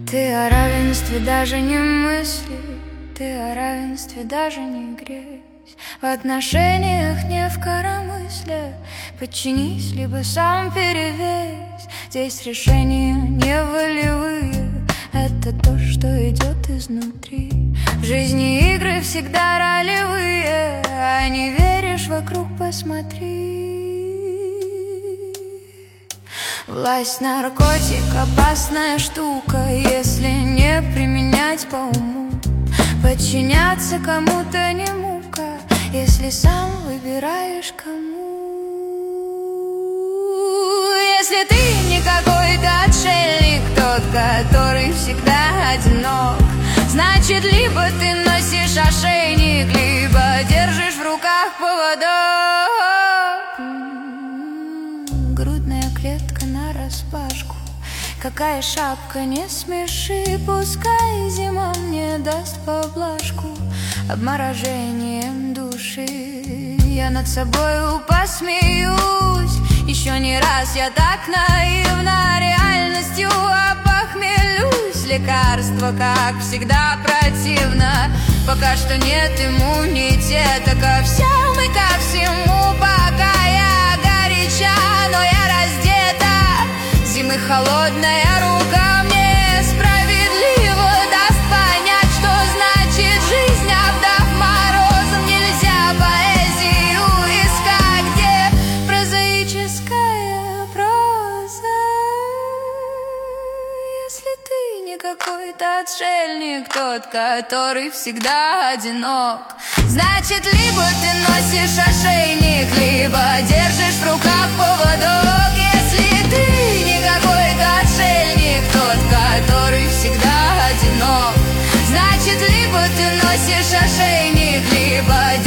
Ты о равенстве даже не мысли, ты о равенстве даже не грезь. В отношениях не в коромысле, подчинись, либо сам перевесь. Здесь решения не волевые, это то, что идет изнутри. В жизни игры всегда ролевые, а не веришь, вокруг посмотри. Власть — наркотик, опасная штука, если не применять по уму. Подчиняться кому-то не мука, если сам выбираешь кому. Если ты не какой-то отшельник, тот, который всегда одинок, значит, либо ты носишь ошейник, либо держишь в руках поводок. Грудная клетка нараспашку, какая шапка, не смеши, пускай зима мне даст поблажку обморожением души. Я над собою посмеюсь, еще не раз я так наивна реальностью опохмелюсь. Лекарство, как всегда, противно, пока что нет иммунитета ко всем и ко всему. Пока я горяча, но я раздета, зимы холодная рука мне справедливо даст понять, что значит жизнь, обдав морозом. Нельзя поэзию искать, где прозаическая проза. Если ты не какой-то отшельник, тот, который всегда одинок, значит, либо ты носишь ошейник, либо держишь в руках поводок. Если ты не какой-то отшельник, тот, который всегда одинок, значит, либо ты носишь ошейник, либо